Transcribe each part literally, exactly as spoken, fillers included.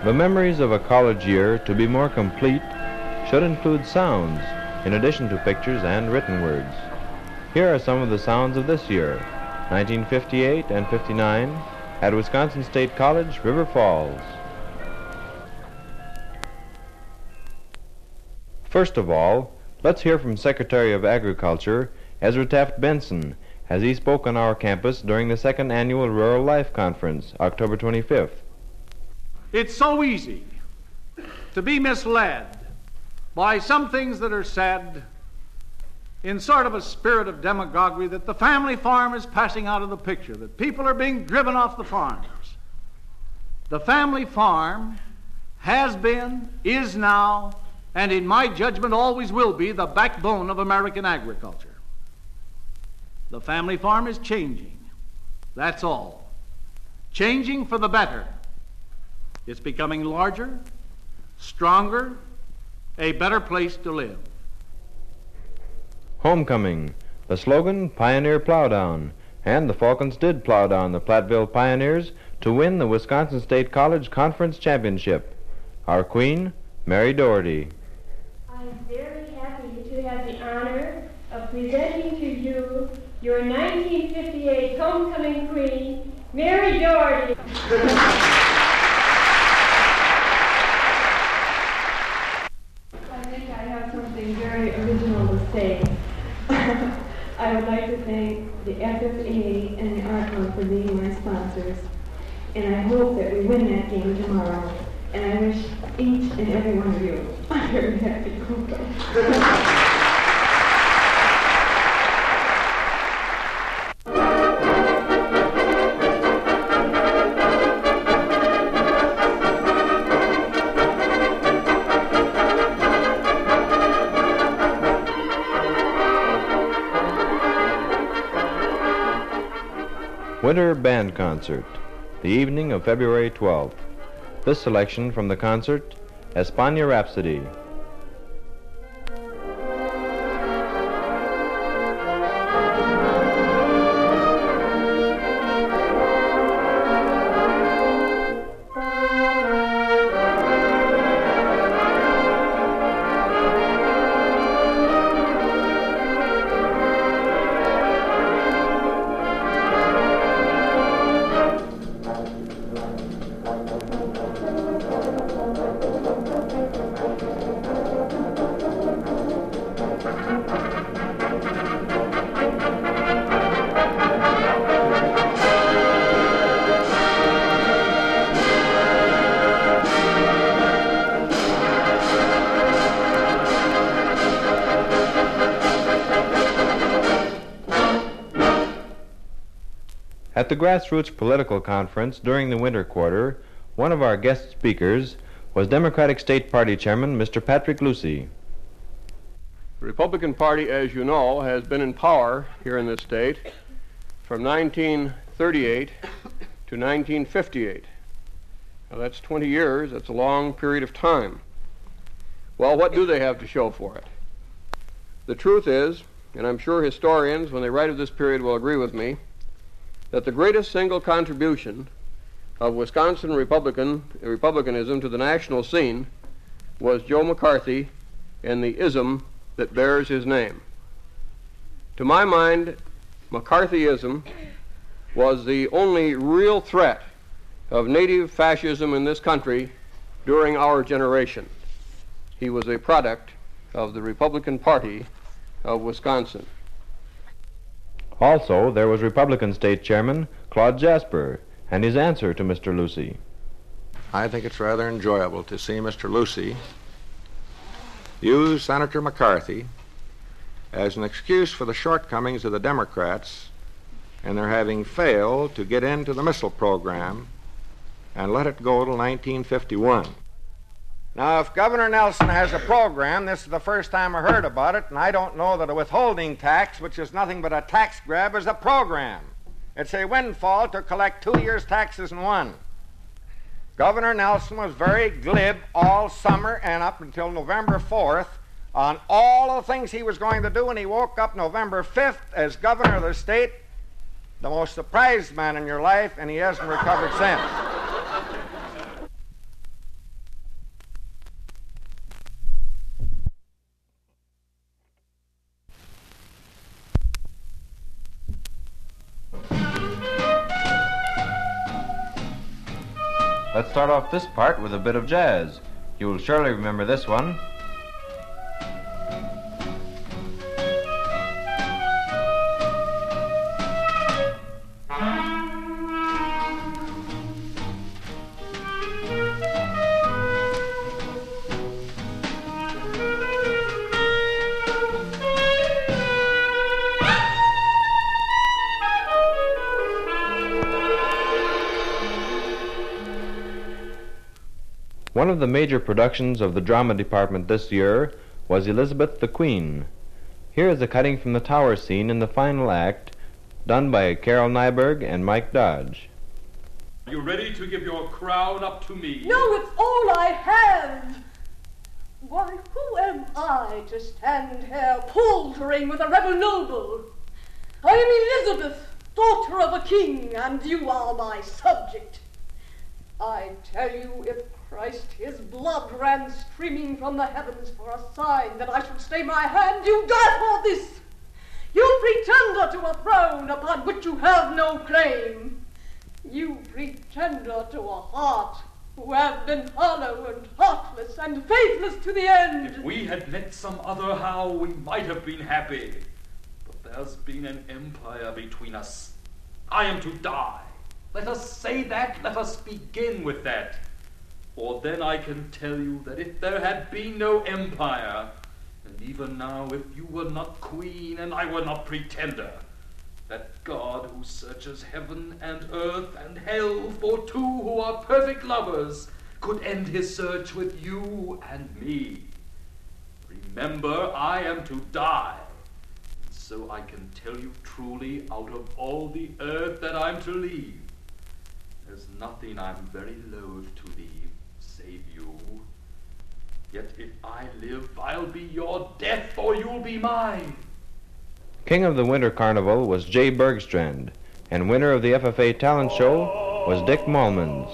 The memories of a college year, to be more complete, should include sounds, in addition to pictures and written words. Here are some of the sounds of this year, nineteen fifty-eight and fifty-nine, at Wisconsin State College, River Falls. First of all, let's hear from Secretary of Agriculture, Ezra Taft Benson, as he spoke on our campus during the second annual Rural Life Conference, October twenty-fifth. It's so easy to be misled by some things that are said in sort of a spirit of demagoguery that the family farm is passing out of the picture, that people are being driven off the farms. The family farm has been, is now, and in my judgment always will be the backbone of American agriculture. The family farm is changing. That's all. Changing for the better. It's becoming larger, stronger, a better place to live. Homecoming, the slogan, Pioneer Plowdown, and the Falcons did plow down the Platteville Pioneers to win the Wisconsin State College Conference Championship. Our queen, Mary Doherty. I'm very happy to have the honor of presenting to you your nineteen fifty-eight homecoming queen, Mary Doherty. I think I have something very original to say. I would like to thank the F F A and the Art Club for being my sponsors. And I hope that we win that game tomorrow. And I wish each and every one of you a very happy homecoming. Winter Band Concert, the evening of February twelfth. This selection from the concert, España Rhapsody. At the Grassroots Political Conference during the winter quarter, one of our guest speakers was Democratic State Party Chairman Mister Patrick Lucy. The Republican Party, as you know, has been in power here in this state from nineteen thirty-eight to nineteen fifty-eight. Now that's twenty years. That's a long period of time. Well, what do they have to show for it? The truth is, and I'm sure historians, when they write of this period, will agree with me, that the greatest single contribution of Wisconsin Republican Republicanism to the national scene was Joe McCarthy and the ism that bears his name. To my mind, McCarthyism was the only real threat of native fascism in this country during our generation. He was a product of the Republican Party of Wisconsin. Also, there was Republican State Chairman Claude Jasper and his answer to Mister Lucy. I think it's rather enjoyable to see Mister Lucy use Senator McCarthy as an excuse for the shortcomings of the Democrats and their having failed to get into the missile program and let it go till nineteen fifty-one. Now, if Governor Nelson has a program, this is the first time I heard about it, and I don't know that a withholding tax, which is nothing but a tax grab, is a program. It's a windfall to collect two years' taxes in one. Governor Nelson was very glib all summer and up until November fourth on all the things he was going to do, and he woke up November fifth as governor of the state, the most surprised man in your life, and he hasn't recovered since. Let's start off this part with a bit of jazz. You'll surely remember this one. One of the major productions of the drama department this year was Elizabeth the Queen. Here is a cutting from the tower scene in the final act, done by Carol Nyberg and Mike Dodge. Are you ready to give your crown up to me? No, it's all I have. Why, who am I to stand here paltering with a rebel noble? I am Elizabeth, daughter of a king, and you are my subject. I tell you, if Christ, his blood ran streaming from the heavens for a sign that I should stay my hand, you die for this. You pretender to a throne upon which you have no claim. You pretender to a heart who have been hollow and heartless and faithless to the end. If we had met some other how, we might have been happy. But there's been an empire between us. I am to die. Let us say that. Let us begin with that. For then I can tell you that if there had been no empire, and even now if you were not queen and I were not pretender, that God who searches heaven and earth and hell for two who are perfect lovers could end his search with you and me. Remember, I am to die, and so I can tell you truly out of all the earth that I'm to leave, there's nothing I'm very loath to leave save you. Yet if I live, I'll be your death, or you'll be mine. King of the Winter Carnival was Jay Bergstrand, and winner of the F F A Talent Show was Dick Malmans.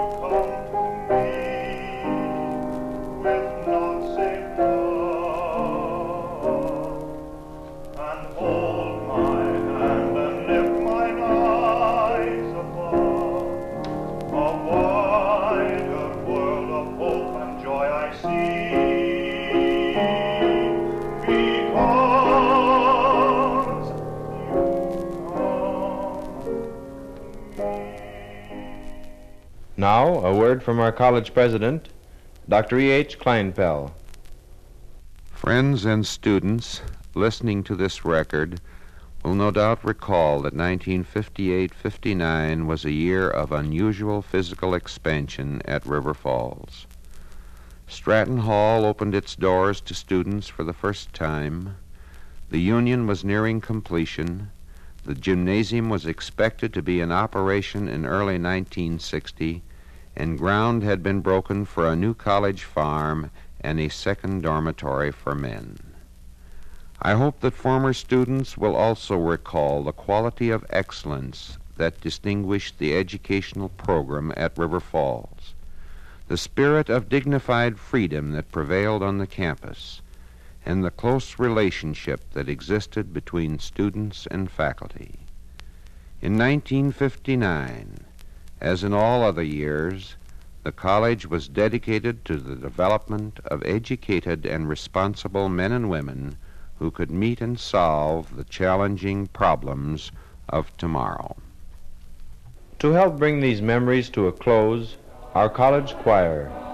Now, a word from our college president, Doctor E H Kleinpell. Friends and students listening to this record will no doubt recall that nineteen fifty-eight fifty-nine was a year of unusual physical expansion at River Falls. Stratton Hall opened its doors to students for the first time. The Union was nearing completion. The gymnasium was expected to be in operation in early nineteen sixty, and ground had been broken for a new college farm and a second dormitory for men. I hope that former students will also recall the quality of excellence that distinguished the educational program at River Falls, the spirit of dignified freedom that prevailed on the campus, and the close relationship that existed between students and faculty. In nineteen fifty-nine, as in all other years, the college was dedicated to the development of educated and responsible men and women who could meet and solve the challenging problems of tomorrow. To help bring these memories to a close, our college choir,